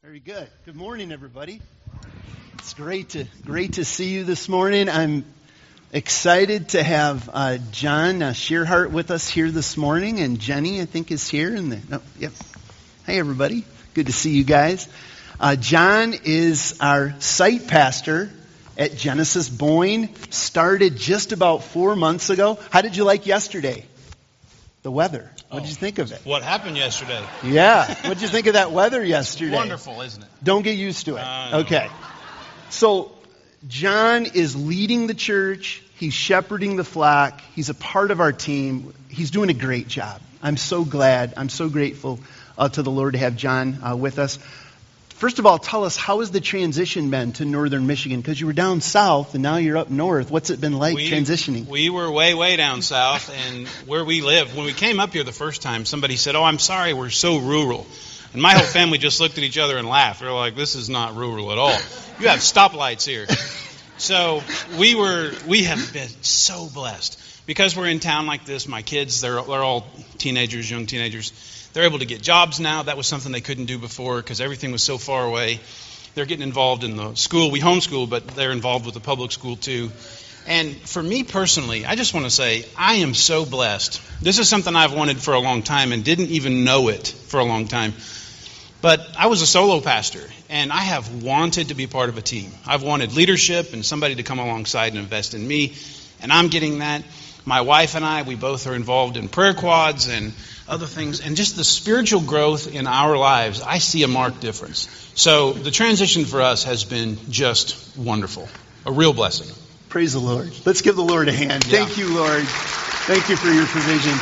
Very good. Good morning, everybody. It's great to see you this morning. I'm excited to have John Shearhart with us here this morning, and Jenny, I think, is here. Hey, everybody. Good to see you guys. John is our site pastor at Genesis Boyne. Started just about 4 months ago. How did you like yesterday? The weather. What did you think of it? What happened yesterday? Yeah. What did you think of that weather yesterday? Wonderful, isn't it? Don't get used to it. No. Okay. So, John is leading the church. He's shepherding the flock. He's a part of our team. He's doing a great job. I'm so glad. I'm so grateful to the Lord to have John with us. First of all, tell us, how has the transition been to northern Michigan? Because you were down south and now you're up north. What's it been like transitioning? We were way down south, and where we live, when we came up here the first time, somebody said, "Oh, I'm sorry, we're so rural." And my whole family just looked at each other and laughed. They're like, "This is not rural at all. You have stoplights here." So we have been so blessed. Because we're in town like this, my kids, they're all teenagers, young teenagers. They're able to get jobs now. That was something they couldn't do before because everything was so far away. They're getting involved in the school. We homeschool, but they're involved with the public school too. And for me personally, I just want to say I am so blessed. This is something I've wanted for a long time and didn't even know it for a long time. But I was a solo pastor, and I have wanted to be part of a team. I've wanted leadership and somebody to come alongside and invest in me, and I'm getting that. My wife and I, we both are involved in prayer quads and other things, and just the spiritual growth in our lives, I see a marked difference. So the transition for us has been just wonderful, a real blessing. Praise the Lord. Let's give the Lord a hand. Yeah. Thank you, Lord. Thank you for your provision.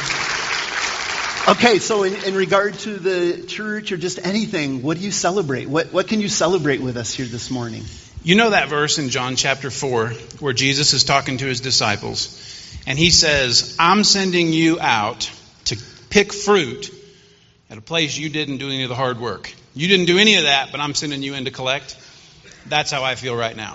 Okay, so in regard to the church or just anything, what do you celebrate? What can you celebrate with us here this morning? You know that verse in John chapter 4 where Jesus is talking to his disciples, and he says, "I'm sending you out to pick fruit at a place you didn't do any of the hard work. You didn't do any of that, but I'm sending you in to collect." That's how I feel right now.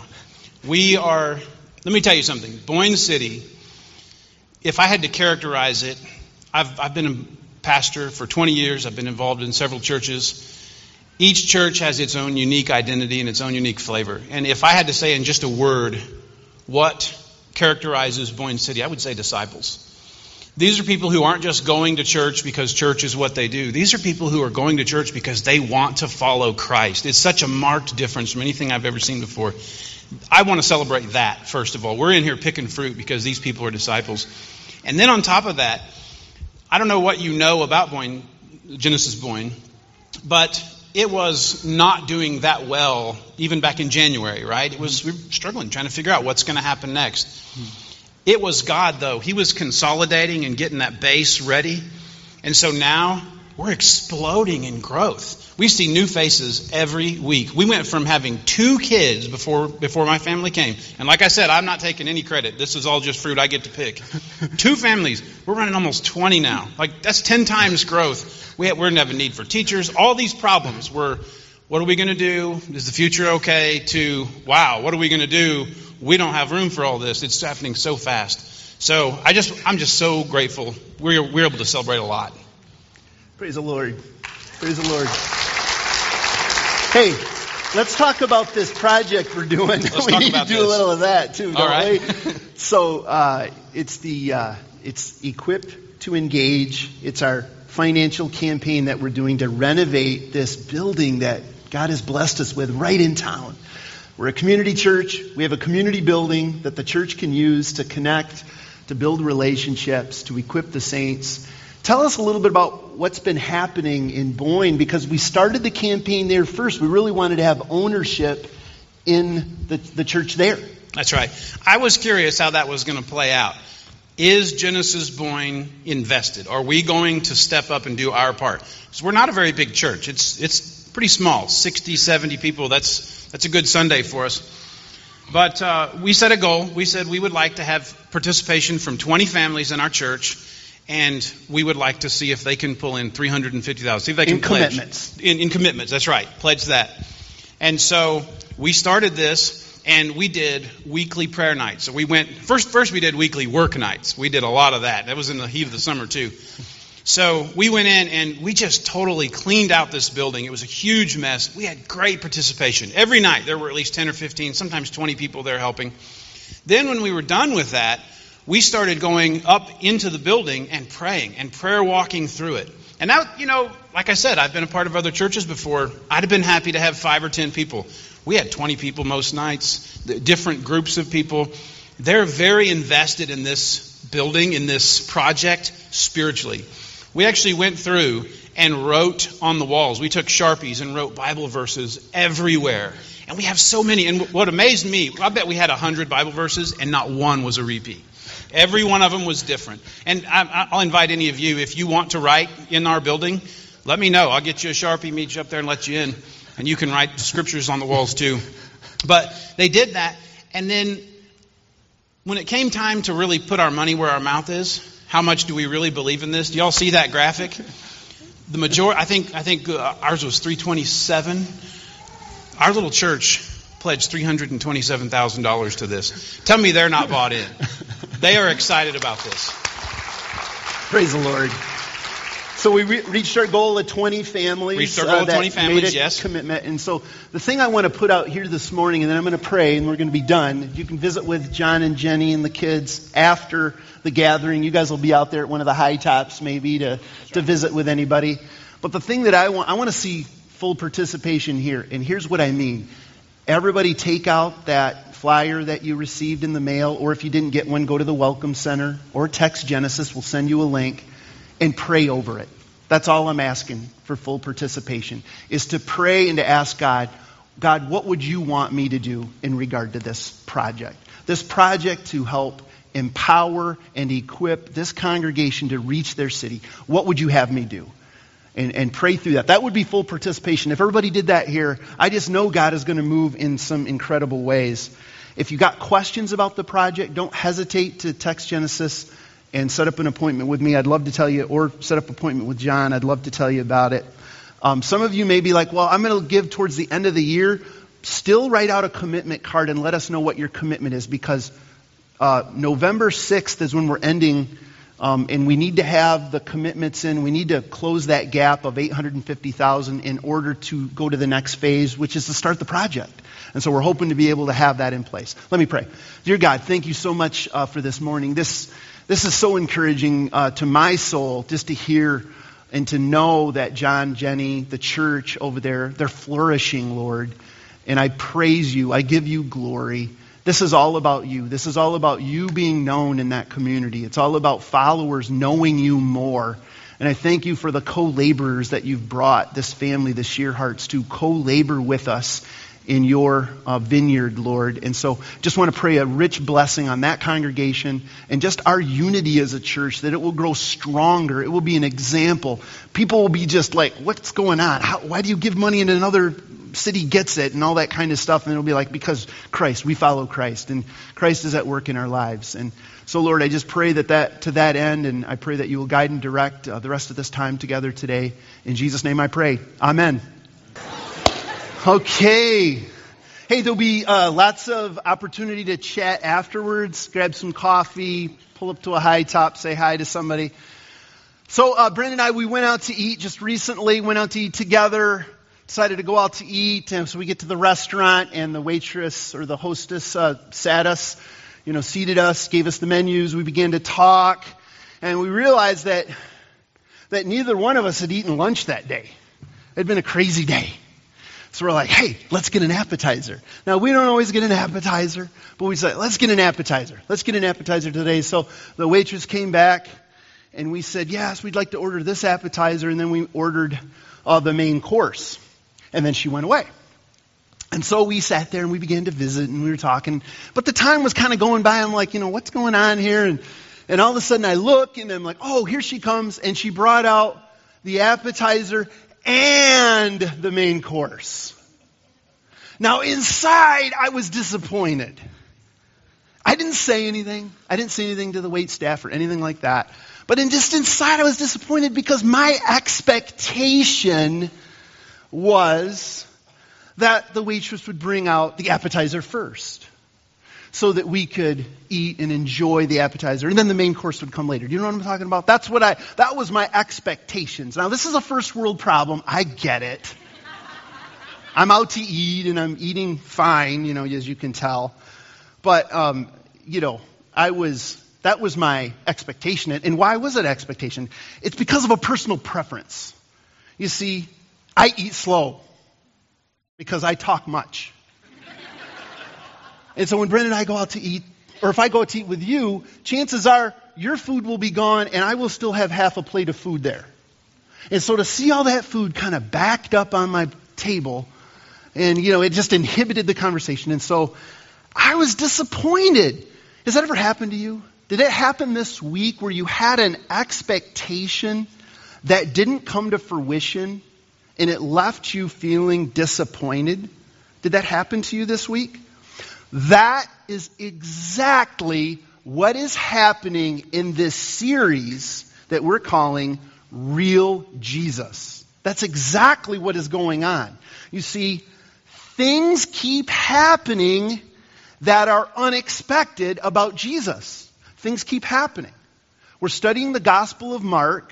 Let me tell you something. Boyne City, if I had to characterize it, I've been a pastor for 20 years. I've been involved in several churches. Each church has its own unique identity and its own unique flavor. And if I had to say in just a word what characterizes Boyne City, I would say disciples. These are people who aren't just going to church because church is what they do. These are people who are going to church because they want to follow Christ. It's such a marked difference from anything I've ever seen before. I want to celebrate that, first of all. We're in here picking fruit because these people are disciples. And then on top of that, I don't know what you know about Boyne, Genesis Boyne, but it was not doing that well even back in January, right? We were struggling, trying to figure out what's going to happen next. It was God, though. He was consolidating and getting that base ready. And so now we're exploding in growth. We see new faces every week. We went from having 2 kids before my family came. And like I said, I'm not taking any credit. This is all just fruit I get to pick. 2 families. We're running almost 20 now. Like, that's 10 times growth. We're going to have a need for teachers. All these problems were, what are we going to do? Is the future okay? To, wow, what are we going to do? We don't have room for all this. It's happening so fast. So I'm just so grateful. We're able to celebrate a lot. Praise the Lord. Praise the Lord. Hey, let's talk about this project we're doing. We need to do a little of that too, don't we? So it's Equip to Engage. It's our financial campaign that we're doing to renovate this building that God has blessed us with right in town. We're a community church. We have a community building that the church can use to connect, to build relationships, to equip the saints. Tell us a little bit about what's been happening in Boyne, because we started the campaign there first. We really wanted to have ownership in the church there. That's right. I was curious how that was going to play out. Is Genesis Boyne invested? Are we going to step up and do our part? Because we're not a very big church. It's pretty small, 60, 70 people. That's a good Sunday for us. But we set a goal. We said we would like to have participation from 20 families in our church, and we would like to see if they can pull in $350,000. See if they can pledge. Commitments. In commitments, that's right. Pledge that. And so we started this, and we did weekly prayer nights. So we went, first we did weekly work nights. We did a lot of that. That was in the heat of the summer too. So we went in and we just totally cleaned out this building. It was a huge mess. We had great participation. Every night there were at least 10 or 15, sometimes 20 people there helping. Then when we were done with that, we started going up into the building and praying and prayer walking through it. And now, like I said, I've been a part of other churches before. I'd have been happy to have 5 or 10 people. We had 20 people most nights, different groups of people. They're very invested in this building, in this project, spiritually. We actually went through and wrote on the walls. We took Sharpies and wrote Bible verses everywhere. And we have so many. And what amazed me, I bet we had 100 Bible verses and not one was a repeat. Every one of them was different. And I'll invite any of you, if you want to write in our building, let me know. I'll get you a Sharpie, meet you up there and let you in. And you can write scriptures on the walls too. But they did that. And then when it came time to really put our money where our mouth is, how much do we really believe in this? Do y'all see that graphic? The majority, I think ours was $327. Our little church pledged $327,000 to this. Tell me they're not bought in. They are excited about this. Praise the Lord. So we reached our goal of 20 families. Reached our goal of 20 families, yes. Commitment. And so the thing I want to put out here this morning, and then I'm going to pray, and we're going to be done. You can visit with John and Jenny and the kids after the gathering. You guys will be out there at one of the high tops maybe to visit with anybody. But the thing that I want to see full participation here. And here's what I mean. Everybody take out that flyer that you received in the mail, or if you didn't get one, go to the Welcome Center or text Genesis. We'll send you a link and pray over it. That's all I'm asking for full participation, is to pray and to ask God, what would you want me to do in regard to this project? This project to help empower and equip this congregation to reach their city. What would you have me do? And pray through that. That would be full participation. If everybody did that here, I just know God is going to move in some incredible ways. If you got questions about the project, don't hesitate to text Genesis and set up an appointment with me. I'd love to tell you, or set up an appointment with John. I'd love to tell you about it. Some of you may be like, well, I'm going to give towards the end of the year. Still write out a commitment card and let us know what your commitment is, because November 6th is when we're ending, and we need to have the commitments in. We need to close that gap of $850,000 in order to go to the next phase, which is to start the project. And so we're hoping to be able to have that in place. Let me pray. Dear God, thank you so much for this morning. This is so encouraging to my soul, just to hear and to know that John, Jenny, the church over there, they're flourishing, Lord. And I praise you. I give you glory. This is all about you. This is all about you being known in that community. It's all about followers knowing you more. And I thank you for the co-laborers that you've brought this family, the Shearharts, to co-labor with us in your vineyard, Lord. And so just want to pray a rich blessing on that congregation and just our unity as a church, that it will grow stronger. It will be an example. People will be just like, what's going on? Why do you give money and another city gets it and all that kind of stuff? And it'll be like, because Christ, we follow Christ, and Christ is at work in our lives. And so, Lord, I just pray that to that end, and I pray that you will guide and direct the rest of this time together today. In Jesus' name I pray. Amen. Okay. Hey, there'll be lots of opportunity to chat afterwards. Grab some coffee, pull up to a high top, say hi to somebody. So Brandon and I, we went out to eat just recently, went out to eat together, decided to go out to eat. And so we get to the restaurant, and the waitress or the hostess sat us, seated us, gave us the menus. We began to talk, and we realized that neither one of us had eaten lunch that day. It had been a crazy day. So we're like, hey, let's get an appetizer. Now, we don't always get an appetizer, but we said, let's get an appetizer. Let's get an appetizer today. So the waitress came back, and we said, yes, we'd like to order this appetizer. And then we ordered the main course. And then she went away. And so we sat there, and we began to visit, and we were talking. But the time was kind of going by. I'm like, what's going on here? And all of a sudden I look, and I'm like, oh, here she comes. And she brought out the appetizer and the main course. Now inside, I was disappointed. I didn't say anything. I didn't say anything to the wait staff or anything like that. But just inside, I was disappointed, because my expectation was that the waitress would bring out the appetizer first. so that we could eat and enjoy the appetizer. And then the main course would come later. Do you know what I'm talking about? That was my expectations. Now, this is a first world problem. I get it. I'm out to eat and I'm eating fine, as you can tell. But, that was my expectation. And why was it expectation? It's because of a personal preference. You see, I eat slow because I talk much. And so when Brenda and I go out to eat, or if I go out to eat with you, chances are your food will be gone and I will still have half a plate of food there. And so to see all that food kind of backed up on my table, and it just inhibited the conversation. And so I was disappointed. Has that ever happened to you? Did it happen this week where you had an expectation that didn't come to fruition and it left you feeling disappointed? Did that happen to you this week? That is exactly what is happening in this series that we're calling Real Jesus. That's exactly what is going on. You see, things keep happening that are unexpected about Jesus. Things keep happening. We're studying the Gospel of Mark.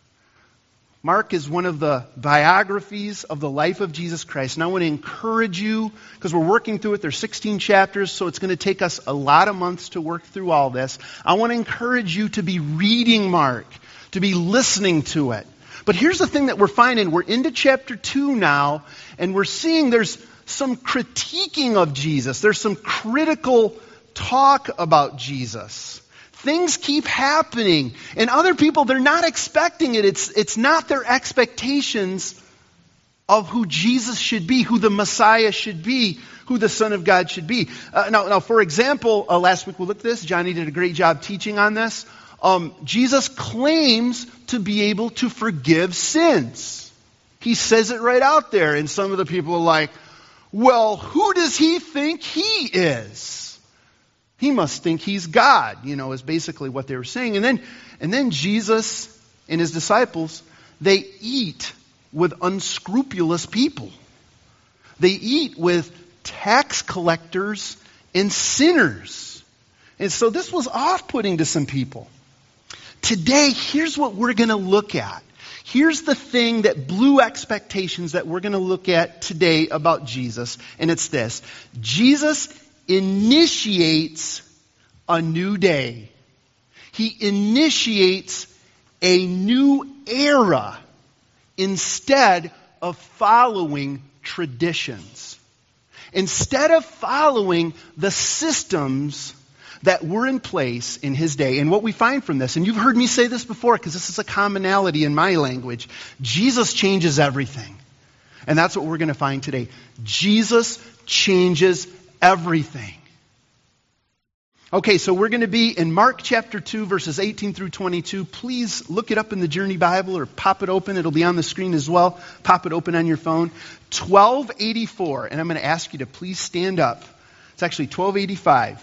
Mark is one of the biographies of the life of Jesus Christ. And I want to encourage you, because we're working through it. There's 16 chapters, so it's going to take us a lot of months to work through all this. I want to encourage you to be reading Mark, to be listening to it. But here's the thing that we're finding. We're into chapter 2 now, and we're seeing there's some critiquing of Jesus. There's some critical talk about Jesus. Things keep happening. And other people, they're not expecting it. It's not their expectations of who Jesus should be, who the Messiah should be, who the Son of God should be. Now, for example, last week we looked at this. Johnny did a great job teaching on this. Jesus claims to be able to forgive sins. He says it right out there. And some of the people are like, well, who does he think he is? He must think he's God, is basically what they were saying. And then Jesus and his disciples, they eat with unscrupulous people. They eat with tax collectors and sinners. And so this was off-putting to some people. Today, here's what we're going to look at. Here's the thing that blew expectations that we're going to look at today about Jesus, and it's this. Jesus initiates a new day. He initiates a new era instead of following traditions. Instead of following the systems that were in place in his day. And what we find from this, and you've heard me say this before because this is a commonality in my language, Jesus changes everything. And that's what we're going to find today. Jesus changes everything. Okay, so we're going to be in Mark chapter 2, verses 18 through 22. Please look it up in the Journey Bible or pop it open. It'll be on the screen as well. Pop it open on your phone. 1284. And I'm going to ask you to please stand up. It's actually 1285.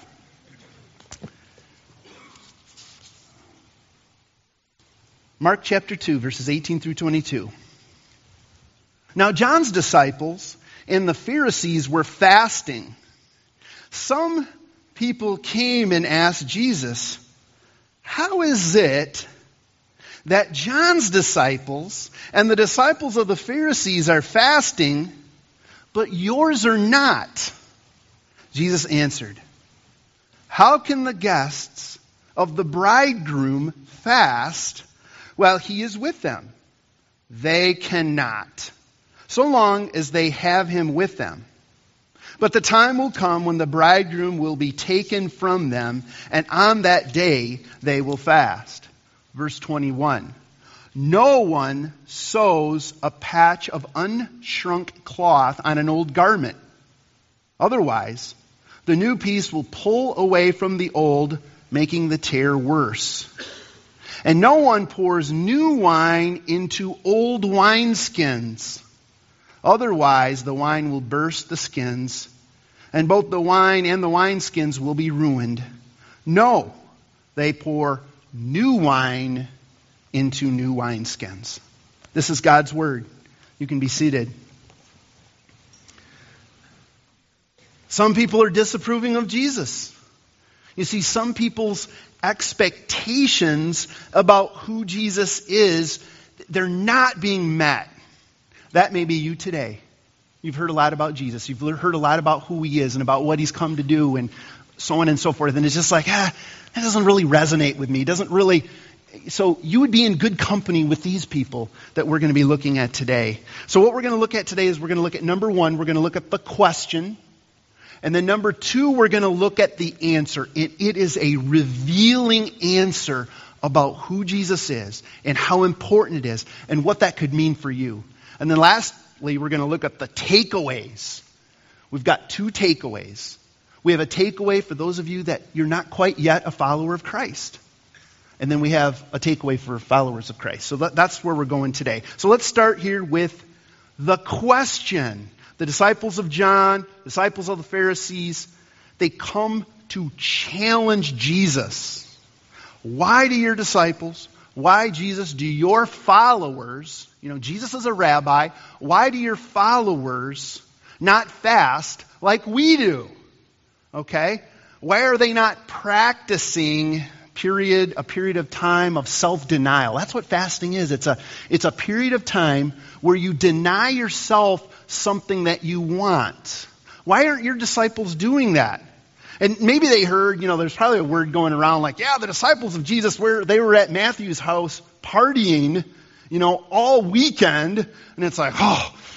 Mark chapter 2, verses 18 through 22. Now John's disciples and the Pharisees were fasting. Some people came and asked Jesus, how is it that John's disciples and the disciples of the Pharisees are fasting, but yours are not? Jesus answered, how can the guests of the bridegroom fast while he is with them? They cannot, so long as they have him with them. But the time will come when the bridegroom will be taken from them, and on that day they will fast. Verse 21. No one sews a patch of unshrunk cloth on an old garment. Otherwise, the new piece will pull away from the old, making the tear worse. And no one pours new wine into old wineskins. Otherwise, the wine will burst the skins, and both the wine and the wineskins will be ruined. No, they pour new wine into new wineskins. This is God's word. You can be seated. Some people are disapproving of Jesus. You see, some people's expectations about who Jesus is, they're not being met. That may be you today. You've heard a lot about Jesus. You've heard a lot about who he is and about what he's come to do and so on and so forth. And it's just like, that doesn't really resonate with me. It doesn't really. So you would be in good company with these people that we're going to be looking at today. So what we're going to look at today is we're going to look at number one, we're going to look at the question. And then number two, we're going to look at the answer. It is a revealing answer about who Jesus is and how important it is and what that could mean for you. And then lastly, we're going to look at the takeaways. We've got two takeaways. We have a takeaway for those of you that you're not quite yet a follower of Christ. And then we have a takeaway for followers of Christ. So that's where we're going today. So let's start here with the question. The disciples of John, disciples of the Pharisees, they come to challenge Jesus. Why do your disciples, why Jesus, do your followers, Jesus is a rabbi, why do your followers not fast like we do? Okay? Why are they not practicing a period of time of self-denial? That's what fasting is. It's a period of time where you deny yourself something that you want. Why aren't your disciples doing that? And maybe they heard, there's probably a word going around like, the disciples of Jesus, they were at Matthew's house partying, all weekend. And it's like,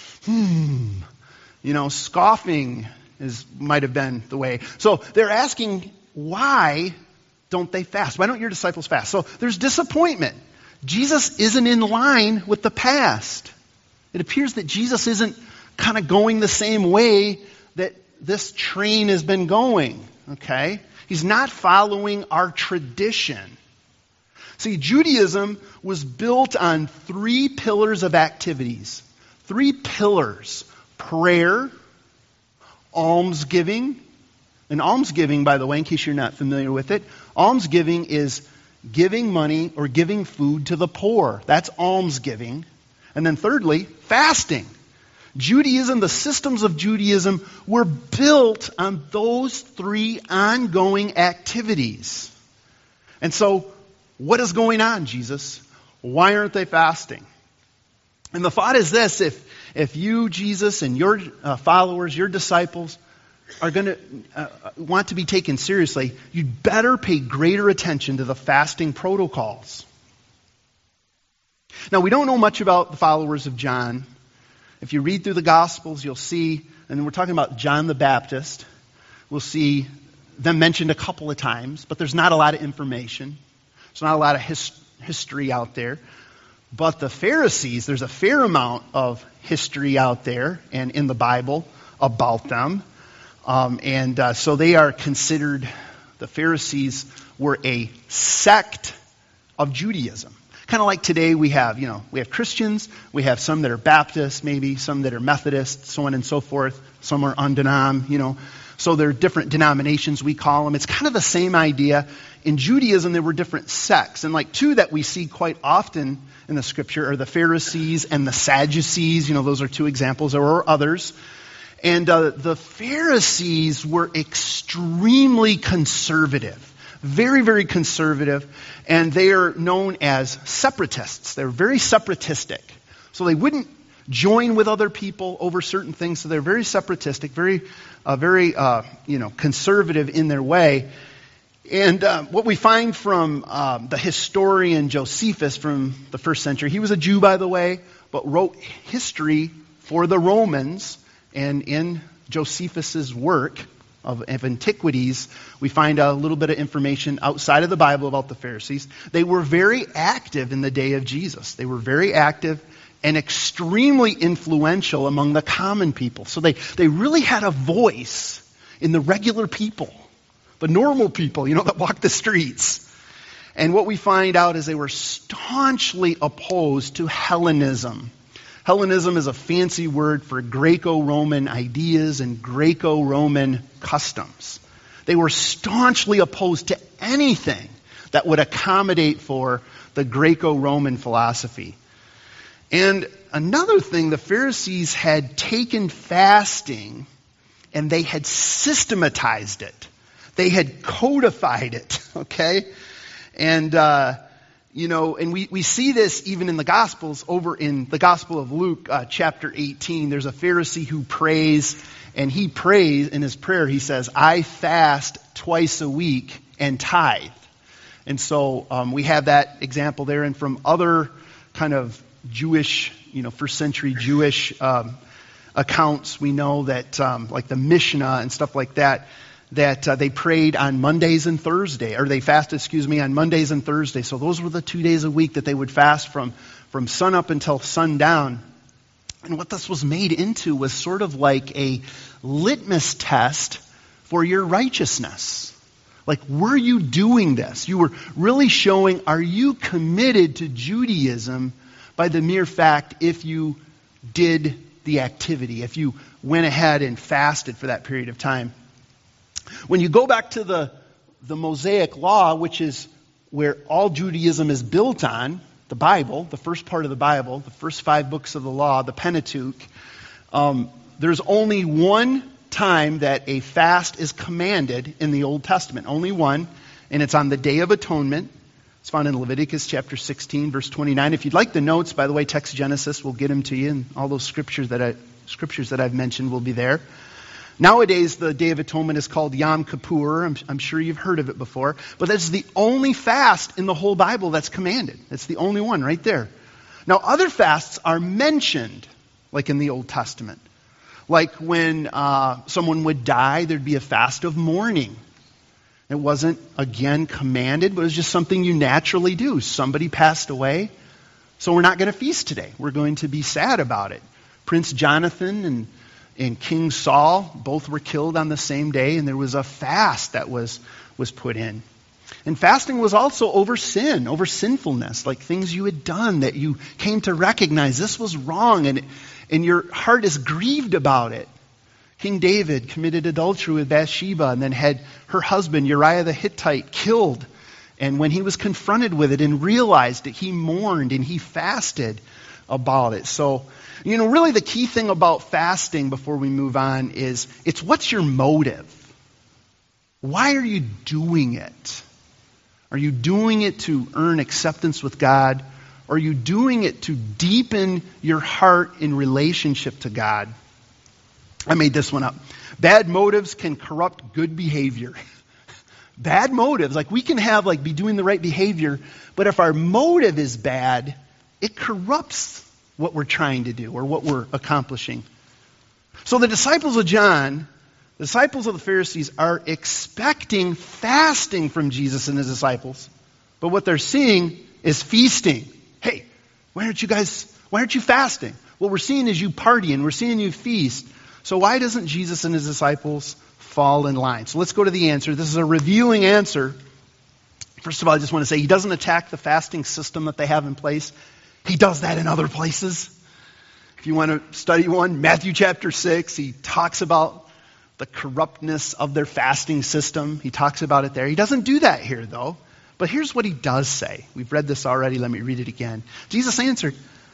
scoffing might have been the way. So they're asking, why don't they fast? Why don't your disciples fast? So there's disappointment. Jesus isn't in line with the past. It appears that Jesus isn't kind of going the same way that this train has been going. Okay? He's not following our tradition. See, Judaism was built on 3 pillars of activities. 3 pillars. Prayer, almsgiving. And almsgiving, by the way, in case you're not familiar with it, almsgiving is giving money or giving food to the poor. That's almsgiving. And then thirdly, fasting. Judaism, the systems of Judaism were built on those 3 ongoing activities. And so, what is going on, Jesus? Why aren't they fasting? And the thought is this: if you, Jesus, and your followers, your disciples, are going to want to be taken seriously, you'd better pay greater attention to the fasting protocols. Now, we don't know much about the followers of John. If you read through the Gospels, you'll see, and we're talking about John the Baptist, we'll see them mentioned a couple of times, but there's not a lot of information. There's not a lot of history out there. But the Pharisees, there's a fair amount of history out there and in the Bible about them. So they are considered, the Pharisees were a sect of Judaism. Kind of like today we have Christians, we have some that are Baptists, maybe some that are Methodists, so on and so forth. Some are undenom, So there are different denominations, we call them. It's kind of the same idea. In Judaism, there were different sects. And like 2 that we see quite often in the Scripture are the Pharisees and the Sadducees. Those are 2 examples. There were others. And the Pharisees were extremely conservative. Very, very conservative. And they are known as separatists. They're very separatistic. So they wouldn't join with other people over certain things. So they're very separatistic, very conservative in their way. And what we find from the historian Josephus from the 1st century, he was a Jew, by the way, but wrote history for the Romans. And in Josephus's work of antiquities, we find a little bit of information outside of the Bible about the Pharisees. They were very active in the day of Jesus. They were very active and extremely influential among the common people. So they really had a voice in the regular people, the normal people, that walk the streets. And what we find out is they were staunchly opposed to Hellenism. Hellenism is a fancy word for Greco-Roman ideas and Greco-Roman customs. They were staunchly opposed to anything that would accommodate for the Greco-Roman philosophy. And another thing, the Pharisees had taken fasting and they had systematized it. They had codified it, okay? And, and we see this even in the Gospels. Over in the Gospel of Luke, chapter 18, there's a Pharisee who prays, and he prays in his prayer, he says, I fast twice a week and tithe. And so we have that example there, and from other kind of Jewish, first century Jewish accounts, we know that, like the Mishnah and stuff like that, they prayed on Mondays and Thursday, or they fasted, on Mondays and Thursday. So those were the 2 days a week that they would fast from sun up until sundown. And what this was made into was sort of like a litmus test for your righteousness. Like, were you doing this? You were really showing, are you committed to Judaism by the mere fact if you did the activity, if you went ahead and fasted for that period of time. When you go back to the Mosaic Law, which is where all Judaism is built on, the Bible, the first part of the Bible, the first 5 books of the law, the Pentateuch, there's only one time that a fast is commanded in the Old Testament. Only one, and it's on the Day of Atonement. It's found in Leviticus chapter 16, verse 29. If you'd like the notes, by the way, Text Genesis will get them to you, and all those scriptures that I've mentioned will be there. Nowadays, the Day of Atonement is called Yom Kippur. I'm sure you've heard of it before. But that's the only fast in the whole Bible that's commanded. It's the only one right there. Now, other fasts are mentioned, like in the Old Testament. Like when someone would die, there'd be a fast of mourning. It wasn't, again, commanded, but it was just something you naturally do. Somebody passed away, so we're not going to feast today. We're going to be sad about it. Prince Jonathan and King Saul both were killed on the same day, and there was a fast that was put in. And fasting was also over sin, over sinfulness, like things you had done that you came to recognize this was wrong, and your heart is grieved about it. King David committed adultery with Bathsheba and then had her husband Uriah the Hittite killed. And when he was confronted with it and realized it, he mourned and he fasted about it. So, really the key thing about fasting before we move on is it's what's your motive? Why are you doing it? Are you doing it to earn acceptance with God? Or are you doing it to deepen your heart in relationship to God? I made this one up. Bad motives can corrupt good behavior. Bad motives, we can be doing the right behavior, but if our motive is bad, it corrupts what we're trying to do or what we're accomplishing. So the disciples of John, the disciples of the Pharisees, are expecting fasting from Jesus and his disciples, but what they're seeing is feasting. Hey, why aren't you fasting? What we're seeing is you partying. We're seeing you feast. So why doesn't Jesus and his disciples fall in line? So let's go to the answer. This is a revealing answer. First of all, I just want to say he doesn't attack the fasting system that they have in place. He does that in other places. If you want to study one, Matthew chapter 6, he talks about the corruptness of their fasting system. He talks about it there. He doesn't do that here, though. But here's what he does say. We've read this already. Let me read it again. Jesus answered,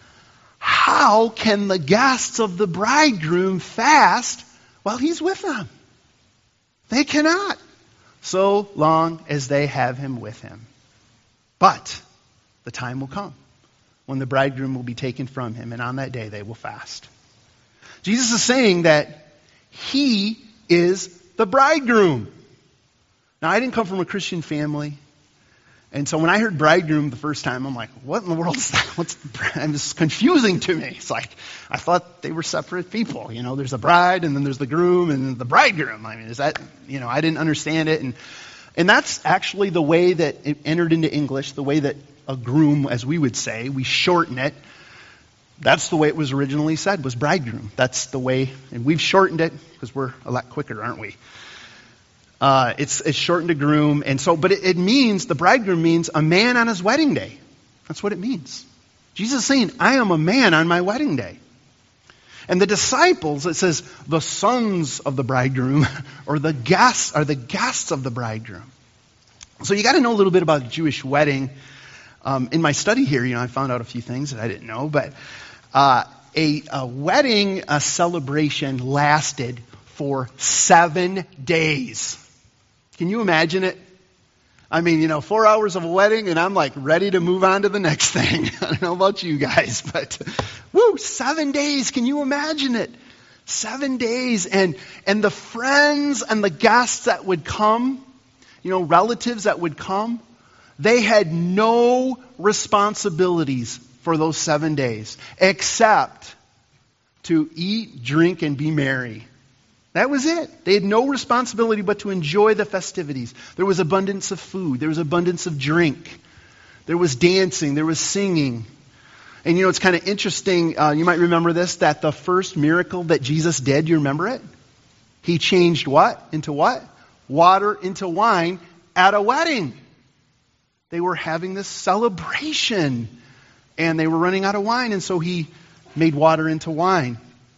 how can the guests of the bridegroom fast while he's with them? They cannot, so long as they have him with him. But the time will come when the bridegroom will be taken from him, and on that day they will fast. Jesus is saying that he is the bridegroom. Now, I didn't come from a Christian family. And so when I heard bridegroom the first time, I'm like, what in the world is that? It's confusing to me. It's like, I thought they were separate people. There's a bride, and then there's the groom, and then the bridegroom. Is that, I didn't understand it. And that's actually the way that it entered into English, the way that a groom, as we would say, we shorten it. That's the way it was originally said, was bridegroom. That's the way, and we've shortened it because we're a lot quicker, aren't we? It's shortened to groom, and so, but it means, the bridegroom means a man on his wedding day. That's what it means. Jesus is saying, I am a man on my wedding day. And the disciples, it says, the sons of the bridegroom, or the guests, are the guests of the bridegroom. So you got to know a little bit about Jewish wedding. In my study here, I found out a few things that I didn't know, but a wedding celebration lasted for 7 days. Can you imagine it? I mean, 4 hours of a wedding, and I'm like ready to move on to the next thing. I don't know about you guys, but 7 days. Can you imagine it? 7 days. And the friends and the guests that would come, relatives that would come, they had no responsibilities for those 7 days except to eat, drink, and be merry. That was it. They had no responsibility but to enjoy the festivities. There was abundance of food. There was abundance of drink. There was dancing. There was singing. And it's kind of interesting, you might remember this, that the first miracle that Jesus did, you remember it? He changed what? Into what? Water into wine at a wedding. They were having this celebration, and they were running out of wine, and so he made water into wine.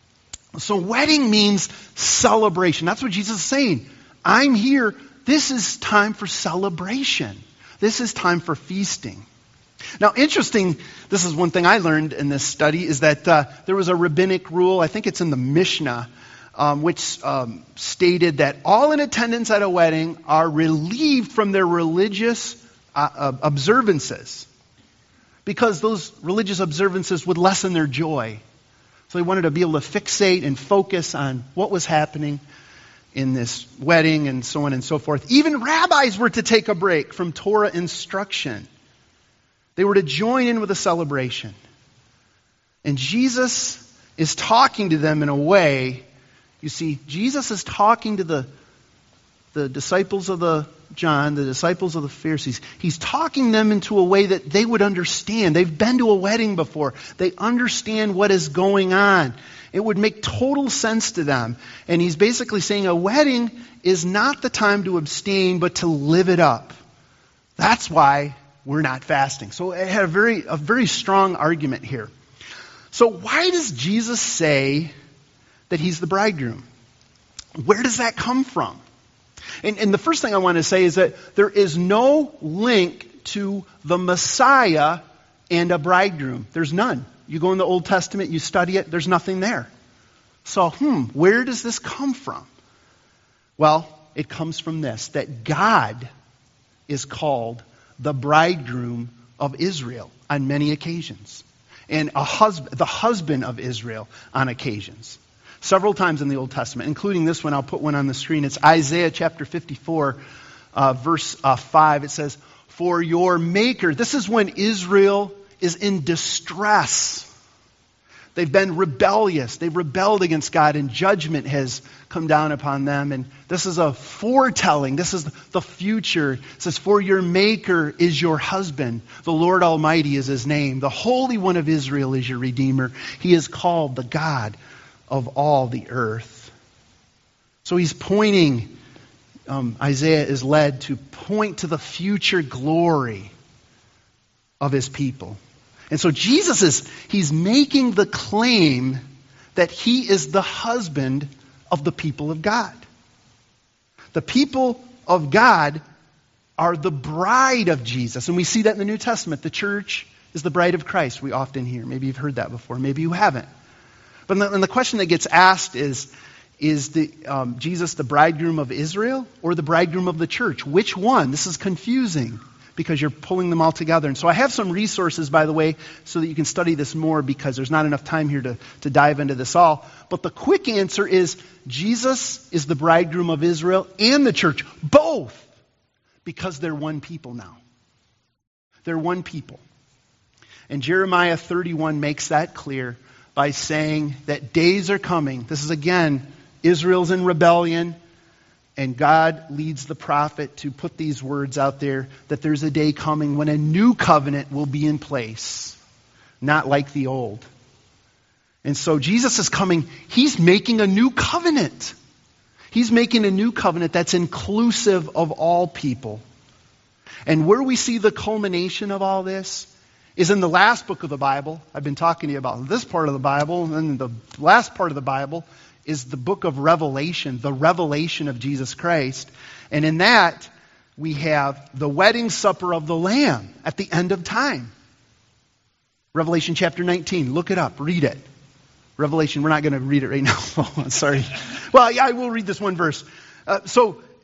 So wedding means celebration. That's what Jesus is saying. I'm here. This is time for celebration. This is time for feasting. Now, interesting, this is one thing I learned in this study, is that there was a rabbinic rule, I think it's in the Mishnah, which stated that all in attendance at a wedding are relieved from their religious observances, because those religious observances would lessen their joy. So they wanted to be able to fixate and focus on what was happening in this wedding and so on and so forth. Even rabbis were to take a break from Torah instruction. They were to join in with the celebration. And Jesus is talking to them in a way, you see, Jesus is talking to the disciples of John, the disciples of the Pharisees. He's talking them into a way that they would understand. They've been to a wedding before. They understand what is going on. It would make total sense to them. And he's basically saying a wedding is not the time to abstain, but to live it up. That's why we're not fasting. So it had a very strong argument here. So why does Jesus say that he's the bridegroom? Where does that come from? And the first thing I want to say is that there is no link to the Messiah and a bridegroom. There's none. You go in the Old Testament, you study it, there's nothing there. So, where does this come from? Well, it comes from this, that God is called the bridegroom of Israel on many occasions, and the husband of Israel on occasions. Several times in the Old Testament, including this one. I'll put one on the screen. It's Isaiah chapter 54, verse 5. It says, "For your maker," this is when Israel is in distress. They've been rebellious. They've rebelled against God, and judgment has come down upon them. And this is a foretelling. This is the future. It says, "For your maker is your husband. The Lord Almighty is his name. The Holy One of Israel is your Redeemer. He is called the God of all the earth." So he's pointing, Isaiah is led to point to the future glory of his people. And so he's making the claim that he is the husband of the people of God. The people of God are the bride of Jesus. And we see that in the New Testament. The church is the bride of Christ, we often hear. Maybe you've heard that before. Maybe you haven't. But the question that gets asked is Jesus the bridegroom of Israel or the bridegroom of the church? Which one? This is confusing because you're pulling them all together. And so I have some resources, by the way, so that you can study this more, because there's not enough time here to dive into this all. But the quick answer is Jesus is the bridegroom of Israel and the church, both, because they're one people now. They're one people. And Jeremiah 31 makes that clear by saying that days are coming. This is, again, Israel's in rebellion, and God leads the prophet to put these words out there, that there's a day coming when a new covenant will be in place, not like the old. And so Jesus is coming. He's making a new covenant. He's making a new covenant that's inclusive of all people. And where we see the culmination of all this is in the last book of the Bible. I've been talking to you about this part of the Bible, and the last part of the Bible is the book of Revelation, the revelation of Jesus Christ. And in that, we have the wedding supper of the Lamb at the end of time. Revelation chapter 19. Look it up. Read it. Revelation, we're not going to read it right now. Oh, sorry. Well, yeah, I will read this one verse. So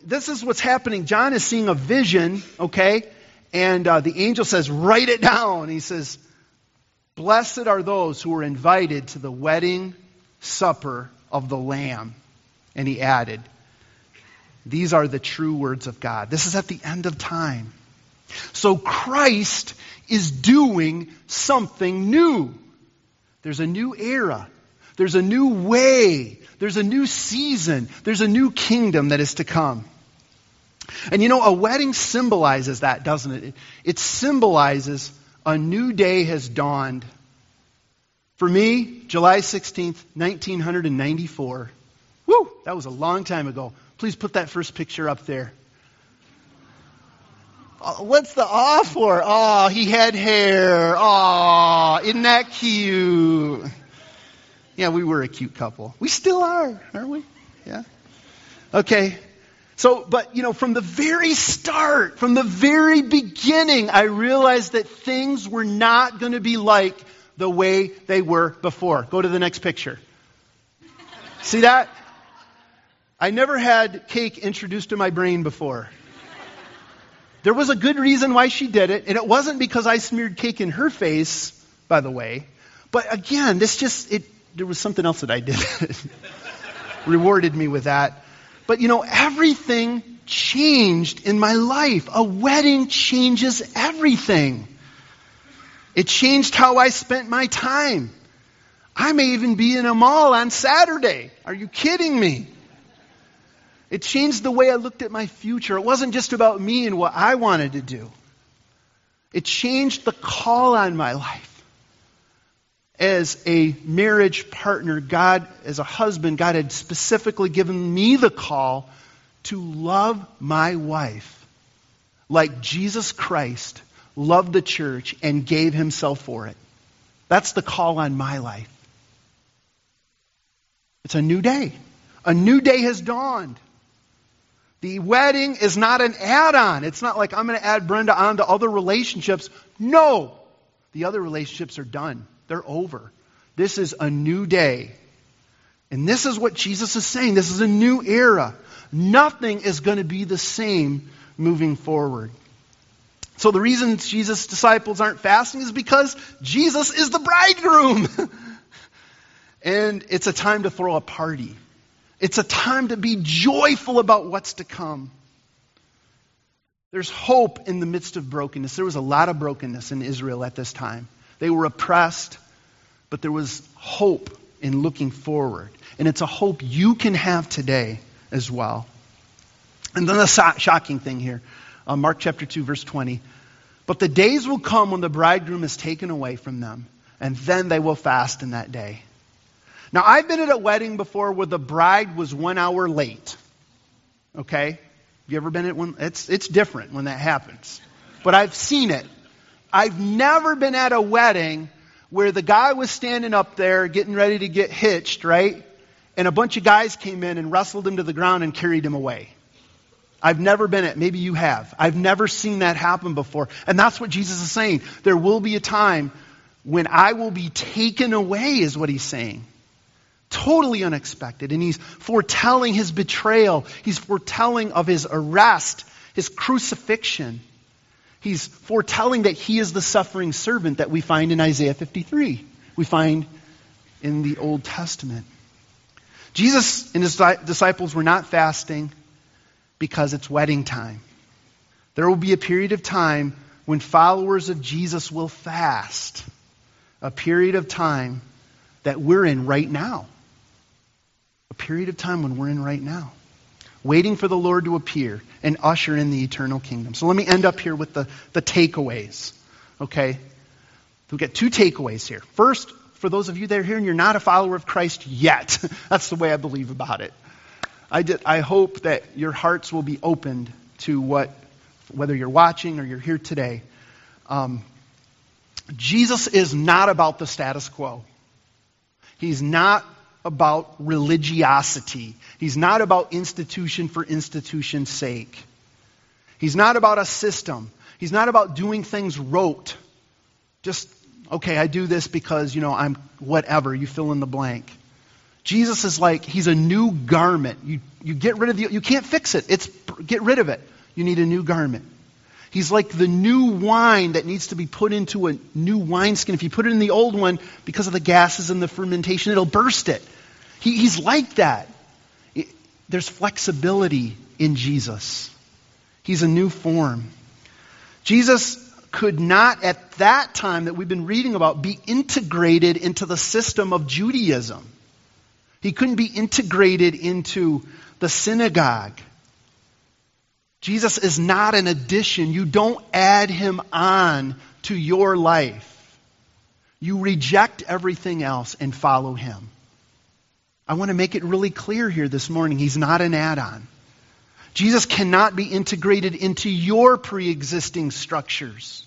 this is what's happening. John is seeing a vision, okay? And the angel says, write it down. He says, blessed are those who are invited to the wedding supper of the Lamb. And he added, these are the true words of God. This is at the end of time. So Christ is doing something new. There's a new era. There's a new way. There's a new season. There's a new kingdom that is to come. And a wedding symbolizes that, doesn't it? It symbolizes a new day has dawned. For me, July 16th, 1994. Woo! That was a long time ago. Please put that first picture up there. What's the awe for? Oh, he had hair. Oh, isn't that cute? Yeah, we were a cute couple. We still are, aren't we? Yeah. Okay. So, but, from the very start, from the very beginning, I realized that things were not going to be like the way they were before. Go to the next picture. See that? I never had cake introduced to my brain before. There was a good reason why she did it, and it wasn't because I smeared cake in her face, by the way. But again, there was something else that I did. Rewarded me with that. But everything changed in my life. A wedding changes everything. It changed how I spent my time. I may even be in a mall on Saturday. Are you kidding me? It changed the way I looked at my future. It wasn't just about me and what I wanted to do. It changed the call on my life. As a marriage partner, God, as a husband, God had specifically given me the call to love my wife like Jesus Christ loved the church and gave himself for it. That's the call on my life. It's a new day. A new day has dawned. The wedding is not an add-on. It's not like I'm going to add Brenda on to other relationships. No. The other relationships are done. They're over. This is a new day. And this is what Jesus is saying. This is a new era. Nothing is going to be the same moving forward. So the reason Jesus' disciples aren't fasting is because Jesus is the bridegroom. And it's a time to throw a party. It's a time to be joyful about what's to come. There's hope in the midst of brokenness. There was a lot of brokenness in Israel at this time. They were oppressed, but there was hope in looking forward. And it's a hope you can have today as well. And then the shocking thing here, Mark chapter 2, verse 20. But the days will come when the bridegroom is taken away from them, and then they will fast in that day. Now, I've been at a wedding before where the bride was 1 hour late. Okay? You ever been at one? It's different when that happens. But I've seen it. I've never been at a wedding where the guy was standing up there getting ready to get hitched, right? And a bunch of guys came in and wrestled him to the ground and carried him away. I've never been at, maybe you have. I've never seen that happen before. And that's what Jesus is saying. There will be a time when I will be taken away, is what he's saying. Totally unexpected. And he's foretelling his betrayal. He's foretelling of his arrest, his crucifixion. He's foretelling that he is the suffering servant that we find in Isaiah 53. We find in the Old Testament. Jesus and his disciples were not fasting because it's wedding time. There will be a period of time when followers of Jesus will fast. A period of time that we're in right now. A period of time when we're in right now. Waiting for the Lord to appear and usher in the eternal kingdom. So let me end up here with the takeaways. Okay? We've got two takeaways here. First, for those of you that are here and you're not a follower of Christ yet, that's the way I believe about it. I hope that your hearts will be opened to whether you're watching or you're here today. Jesus is not about the status quo. He's not about religiosity. He's not about institution for institution's sake. He's not about a system. He's not about doing things rote. Just, okay, I do this because, I'm whatever, you fill in the blank. Jesus is like, he's a new garment. You get rid of you can't fix it. Get rid of it. You need a new garment. He's like the new wine that needs to be put into a new wineskin. If you put it in the old one, because of the gases and the fermentation, it'll burst it. He's like that. There's flexibility in Jesus. He's a new form. Jesus could not, at that time that we've been reading about, be integrated into the system of Judaism. He couldn't be integrated into the synagogue. Jesus is not an addition. You don't add him on to your life. You reject everything else and follow him. I want to make it really clear here this morning. He's not an add-on. Jesus cannot be integrated into your pre-existing structures.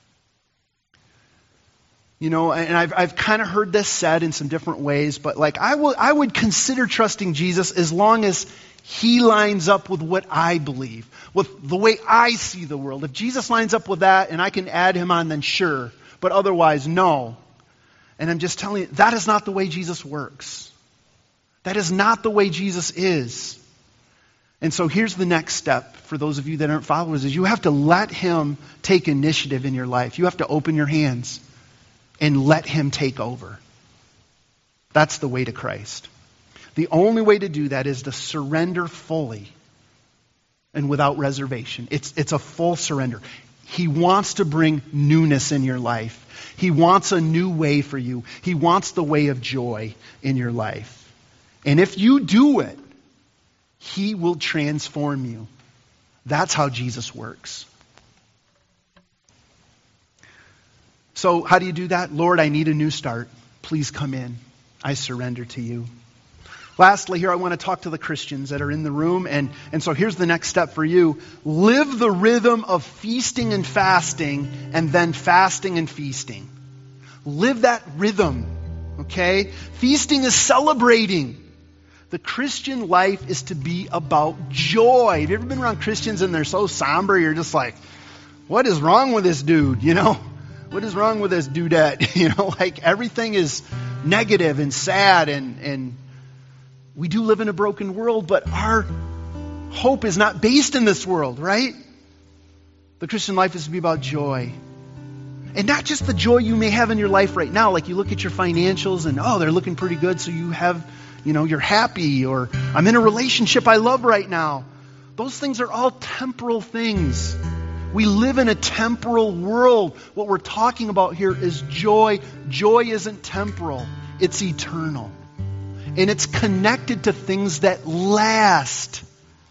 You know, and I've kind of heard this said in some different ways, but like I would consider trusting Jesus as long as he lines up with what I believe, with the way I see the world. If Jesus lines up with that and I can add him on, then sure. But otherwise, no. And I'm just telling you, that is not the way Jesus works. That is not the way Jesus is. And so here's the next step for those of you that aren't followers, is you have to let him take initiative in your life. You have to open your hands and let him take over. That's the way to Christ. The only way to do that is to surrender fully and without reservation. It's a full surrender. He wants to bring newness in your life. He wants a new way for you. He wants the way of joy in your life. And if you do it, he will transform you. That's how Jesus works. So how do you do that? Lord, I need a new start. Please come in. I surrender to you. Lastly, here I want to talk to the Christians that are in the room. And so here's the next step for you. Live the rhythm of feasting and fasting, and then fasting and feasting. Live that rhythm, okay? Feasting is celebrating. The Christian life is to be about joy. Have you ever been around Christians and they're so somber, you're just like, what is wrong with this dude, you know? What is wrong with this dudette? You know, like everything is negative and sad, and we do live in a broken world, but our hope is not based in this world, right? The Christian life is to be about joy. And not just the joy you may have in your life right now, like you look at your financials and, oh, they're looking pretty good, so you have, you know, you're happy, or I'm in a relationship I love right now. Those things are all temporal things. We live in a temporal world. What we're talking about here is joy. Joy isn't temporal. It's eternal. And it's connected to things that last.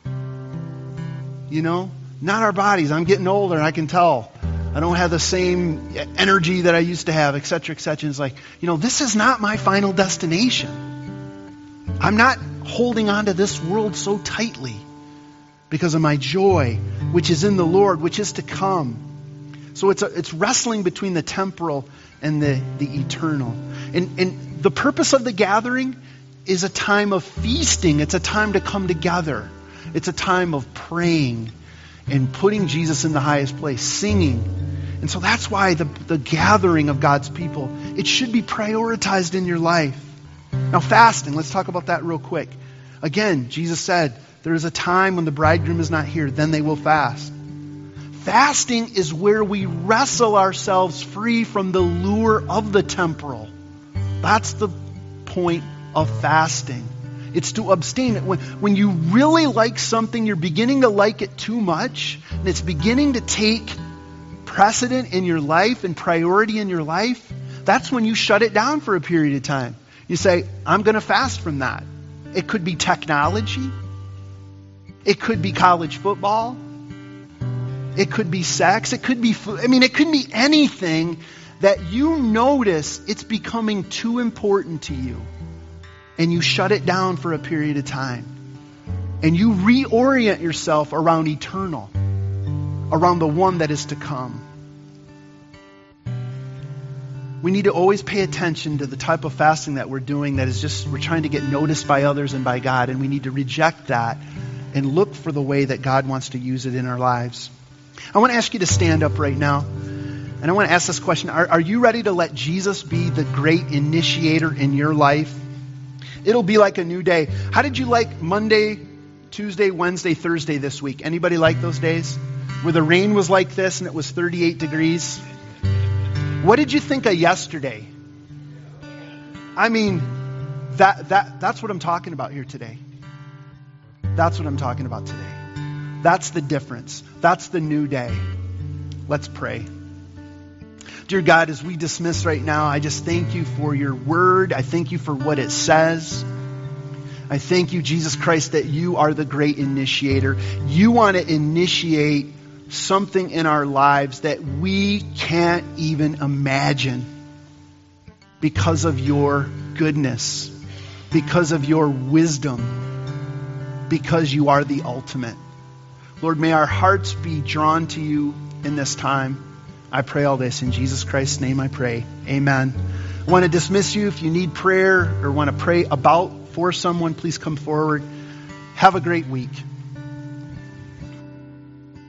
You know? Not our bodies. I'm getting older, I can tell. I don't have the same energy that I used to have, etc., etc. It's like, you know, this is not my final destination. I'm not holding on to this world so tightly because of my joy, which is in the Lord, which is to come. So it's wrestling between the temporal and the eternal. And the purpose of the gathering is a time of feasting. It's a time to come together. It's a time of praying and putting Jesus in the highest place, singing. And so that's why the gathering of God's people, it should be prioritized in your life. Now fasting, let's talk about that real quick. Again, Jesus said, there is a time when the bridegroom is not here, then they will fast. Fasting is where we wrestle ourselves free from the lure of the temporal. That's the point of fasting. It's to abstain. When you really like something, you're beginning to like it too much, and it's beginning to take precedent in your life and priority in your life, that's when you shut it down for a period of time. You say, I'm going to fast from that. It could be technology. It could be college football. It could be sex. It could be food. I mean, it could be anything that you notice it's becoming too important to you. And you shut it down for a period of time. And you reorient yourself around eternal, around the one that is to come. We need to always pay attention to the type of fasting that we're doing that is just, we're trying to get noticed by others and by God. And we need to reject that and look for the way that God wants to use it in our lives. I want to ask you to stand up right now. And I want to ask this question. Are you ready to let Jesus be the great initiator in your life? It'll be like a new day. How did you like Monday, Tuesday, Wednesday, Thursday this week? Anybody like those days? Where the rain was like this and it was 38 degrees? What did you think of yesterday? I mean, that's what I'm talking about here today. That's what I'm talking about today. That's the difference. That's the new day. Let's pray. Dear God, as we dismiss right now, I just thank you for your word. I thank you for what it says. I thank you, Jesus Christ, that you are the great initiator. You want to initiate something in our lives that we can't even imagine because of your goodness, because of your wisdom, because you are the ultimate. Lord, may our hearts be drawn to you in this time. I pray all this in Jesus Christ's name I pray. Amen. I want to dismiss you. If you need prayer or want to pray for someone, please come forward. Have a great week.